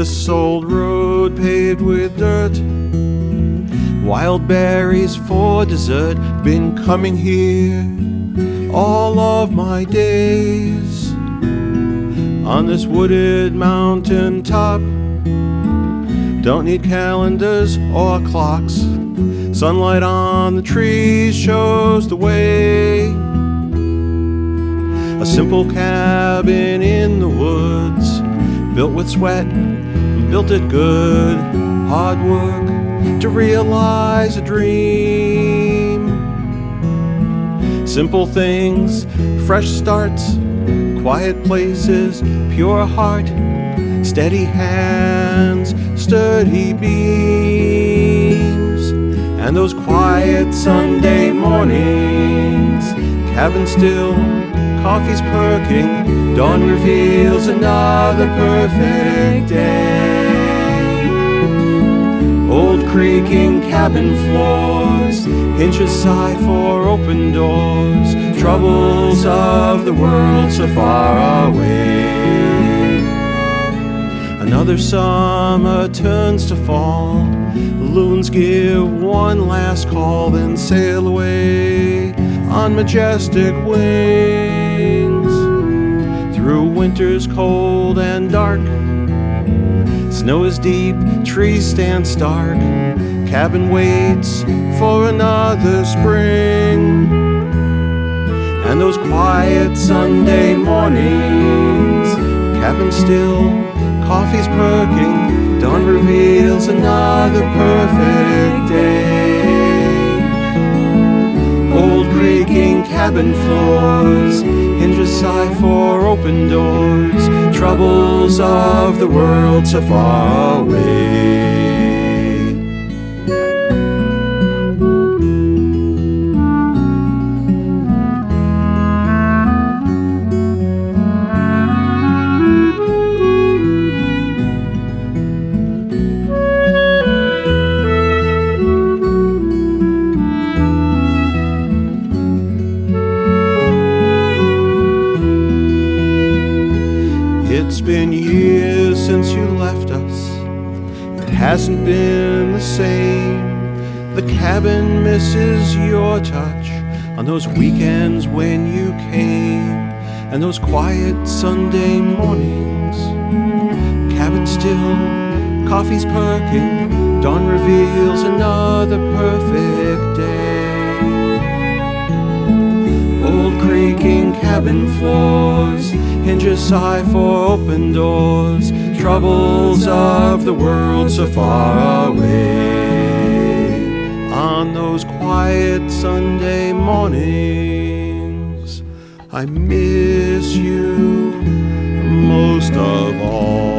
this old road paved with dirt. Wild berries for dessert, been coming here all of my days. On this wooded mountain top, don't need calendars or clocks. Sunlight on the trees shows the way. A simple cabin in the woods, built with sweat, built it good. Hard work to realize a dream. Simple things, fresh starts, quiet places, pure heart, steady hands, sturdy beams. And those quiet Sunday mornings, cabin still, coffee's perking, dawn reveals another perfect day. Old creaking cabin floors, hinges sigh for open doors, troubles of the world so far away. Another summer turns to fall, loons give one last call, then sail away on majestic wings. Through winters cold and dark, snow is deep, trees stand stark, cabin waits for another spring. And those quiet Sunday mornings, cabin still, coffee's perking, dawn reveals another perfect day. Old creaking cabin floors, hinges sigh for open doors, troubles of the world so far away. It's been years since you left us, it hasn't been the same. The cabin misses your touch on those weekends when you came. And those quiet Sunday mornings, cabin still, coffee's perking, dawn reveals another perfect day. Old creaking cabin floors, hinges sigh for open doors, troubles of the world so far away. On those quiet Sunday mornings, I miss you most of all.